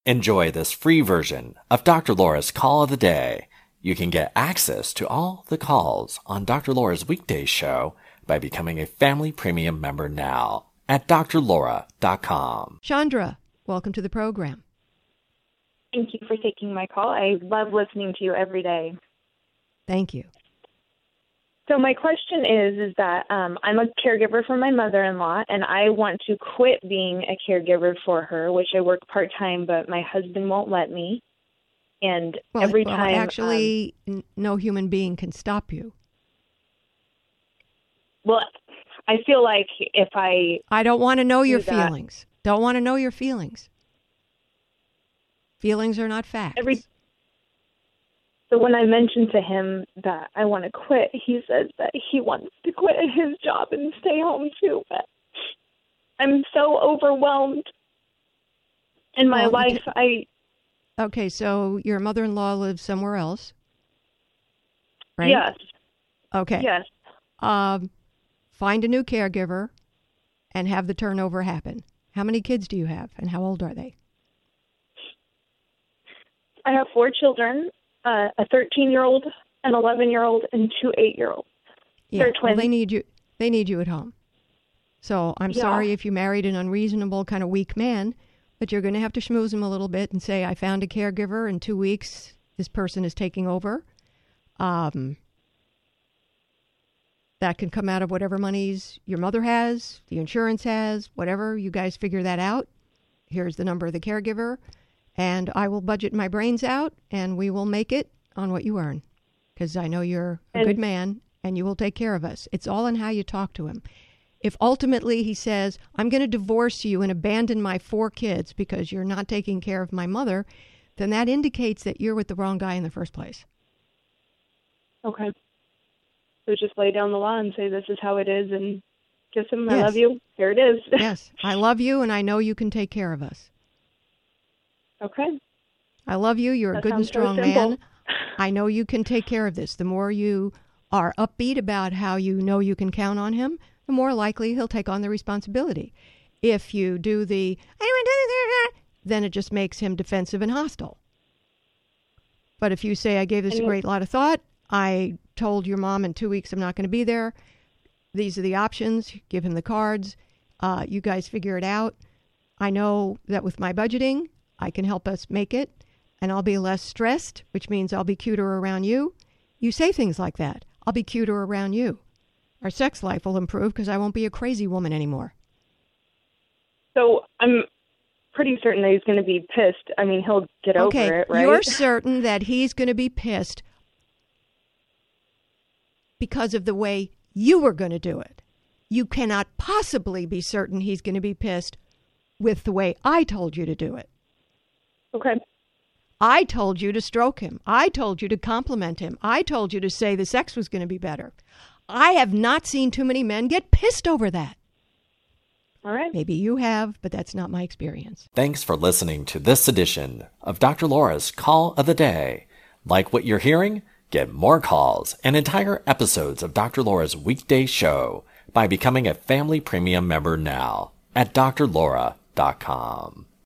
Enjoy this free version of Dr. Laura's Call of the Day. You can get access to all the calls on Dr. Laura's weekday show by becoming a Family Premium member now at drlaura.com. Chandra, welcome to the program. Thank you for taking my call. I love listening to you every day. Thank you. So my question is that I'm a caregiver for my mother-in-law, and I want to quit being a caregiver for her, which I work part-time, but my husband won't let me. And every time... Actually, no human being can stop you. Well, I feel like if I don't want to know your feelings. Don't want to know your feelings. Feelings are not facts. So when I mentioned to him that I want to quit, he says that he wants to quit his job and stay home too. But I'm so overwhelmed in my life. Okay, so your mother-in-law lives somewhere else, right? Yes. Okay. Yes. Find a new caregiver and have the turnover happen. How many kids do you have, and how old are they? I have 4 children. A 13-year-old, an 11-year-old, and 2 8-year-olds. Yeah, They're twins. Well, they need you at home. So I'm sorry if you married an unreasonable, kind of weak man, but you're going to have to schmooze him a little bit and say, I found a caregiver. In 2 weeks, this person is taking over. That can come out of whatever monies your mother has, the insurance has, whatever. You guys figure that out. Here's the number of the caregiver. And I will budget my brains out, and we will make it on what you earn. Because I know you're a good man, and you will take care of us. It's all in how you talk to him. If ultimately he says, I'm going to divorce you and abandon my 4 kids because you're not taking care of my mother, then that indicates that you're with the wrong guy in the first place. Okay. So just lay down the law and say this is how it is, and kiss him, I love you. Here it is. Yes, I love you, and I know you can take care of us. Okay. I love you. You're a good and strong man. I know you can take care of this. The more you are upbeat about how you know you can count on him, the more likely he'll take on the responsibility. If you do the, then it just makes him defensive and hostile. But if you say, I gave this a great lot of thought, I told your mom in 2 weeks I'm not going to be there, these are the options, give him the cards, you guys figure it out. I know that with my budgeting, I can help us make it, and I'll be less stressed, which means I'll be cuter around you. You say things like that. I'll be cuter around you. Our sex life will improve because I won't be a crazy woman anymore. So I'm pretty certain that he's going to be pissed. I mean, he'll get over it, right? You're certain that he's going to be pissed because of the way you were going to do it. You cannot possibly be certain he's going to be pissed with the way I told you to do it. Okay. I told you to stroke him. I told you to compliment him. I told you to say the sex was going to be better. I have not seen too many men get pissed over that. All right. Maybe you have, but that's not my experience. Thanks for listening to this edition of Dr. Laura's Call of the Day. Like what you're hearing? Get more calls and entire episodes of Dr. Laura's weekday show by becoming a Family Premium member now at drlaura.com.